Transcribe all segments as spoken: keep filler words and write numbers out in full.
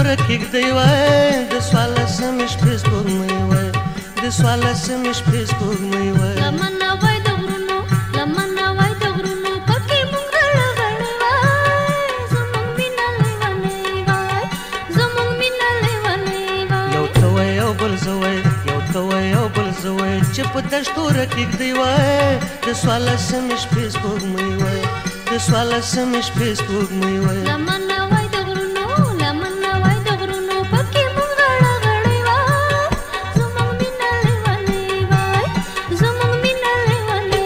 توره کېږدی وای د څوارلسمې شپې سپوږمۍ وای د څوارلسمې شپې سپوږمۍ وای لمنه وای د غرونو لمنه وای د غرونو پکې مونږ غړ غړ وای زمونږ مینه لیونۍ وای زمونږ مینه لیونۍ وای یو ته وای یو بل زه وای یو ته وای یو بل زه وای چې په دشتو رکېږدی وای د څوارلسمې شپې سپوږمۍ وای د څوارلسمې شپې سپوږمۍ وای لمنه وای د غرونو لمنه وای د غرونو پکې مونږ غړ غړ وای زمونږ مینه لیونۍ وای زمونږ مینه لیونۍ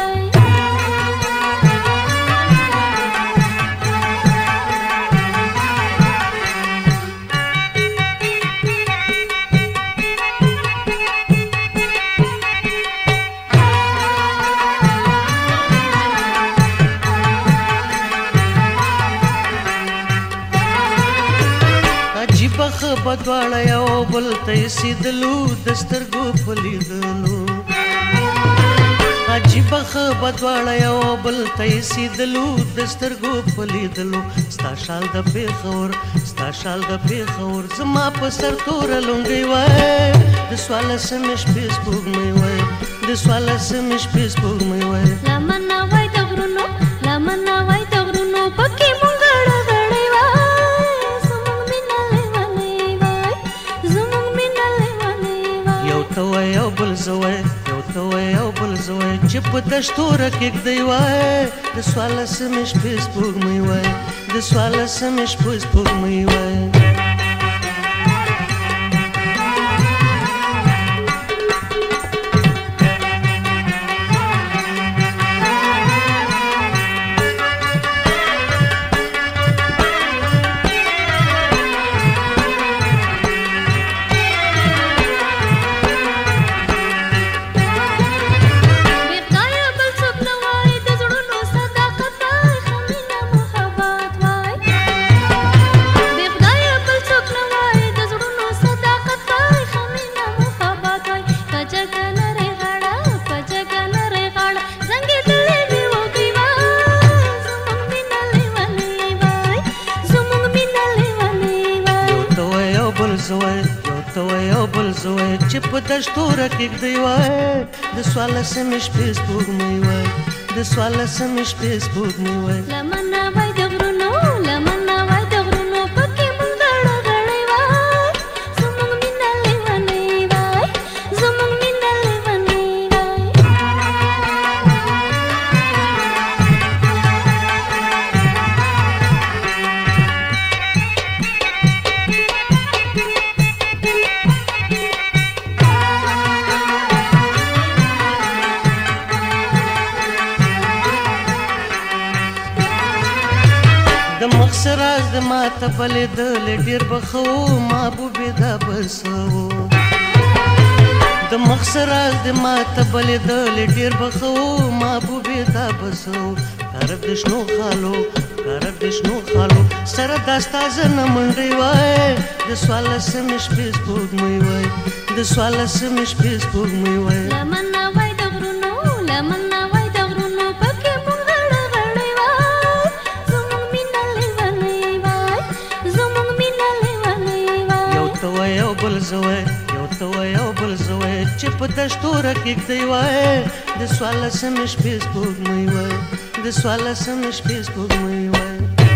عجیبه ښه به دواړه یو بل ته ایسېدلو د سترګو په لیدلو عجیبه ښه به دواړه یو بل ته ایسېدلو د سترګو په لیدلو ستا شال د پېښور ستا شال د پېښور زما په سر توره لونګۍ وای د څوارلسمې شپې سپوږمۍ وای د څوارلسمې شپې سپوږمۍ وای لمنه وای د غرونو لمنه وای د غرونو پکې مونږ غړ غړ وای زمونږ مینه لیونۍ وای زمونږ مینه لیونۍ وای یو ته وای یو بل زه وای یو ته وای یو بل زه وای چې په دشتو رکېږدی وای د څوارلسمې شپې سپوږمۍ وای د څوارلسمې شپې سپوږمۍ وای چې په دشتو رکېږدی وای د څوارلسمې شپې سپوږمۍ وای د څوارلسمې شپې سپوږمۍ وای لمنه وای د غرونو لمنه وای د غرونو پکې مونږ غړ غړ وای زمونږ مینه لیونۍ وای زمونږ مینه لیونۍ د مخ راز د ماته بلېدلې ډېر به ښه و محبوبې دا به څه و د مخ راز د ماته بلېدلې ډېر به ښه و محبوبې دا به څه و طرف د شنو خالو طرف د شنو خالو سره دا ستا زنه منډۍ وای د څوارلسمې شپې سپوږمۍ وای د څوارلسمې شپې سپوږمۍ وای لمنه وای د غرونو لمنه وای د غرونو پکې مونږ غړ غړ وای زمونږ مینه لیونۍ وای زمونږ مینه لیونۍ وای یو ته وای یو بل زه وای یو ته وای یو بل زه وای چې په دشتو رکېږدی وای د څوارلسمې شپې سپوږمۍ وای د څوارلسمې شپې سپوږمۍ وای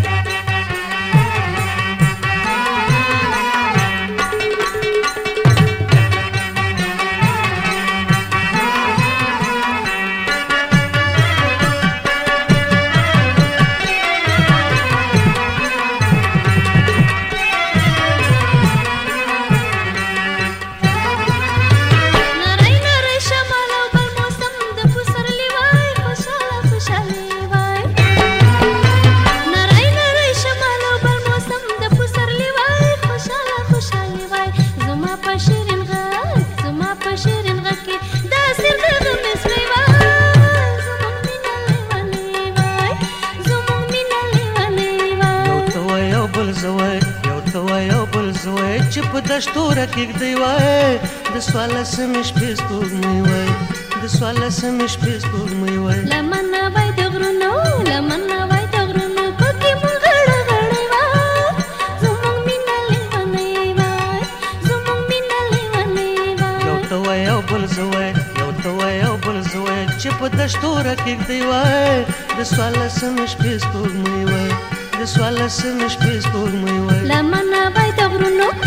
چې په دشتو رکېږدی وای د څوارلسمې شپې سپوږمۍ وای د څوارلسمې شپې سپوږمۍ وای لمنه وای د غرونو لمنه وای د غرونو پکې مونږ غړ غړ وای زمونږ مینه لیونۍ ته وای او بل زه وای یو ته وای او بل زه وای چې په دشتو راکږدی وای د څوارلسمې شپې سپوږمۍ وای د څوارلسمې شپې سپوږمۍ وای لمنه وای د غرونو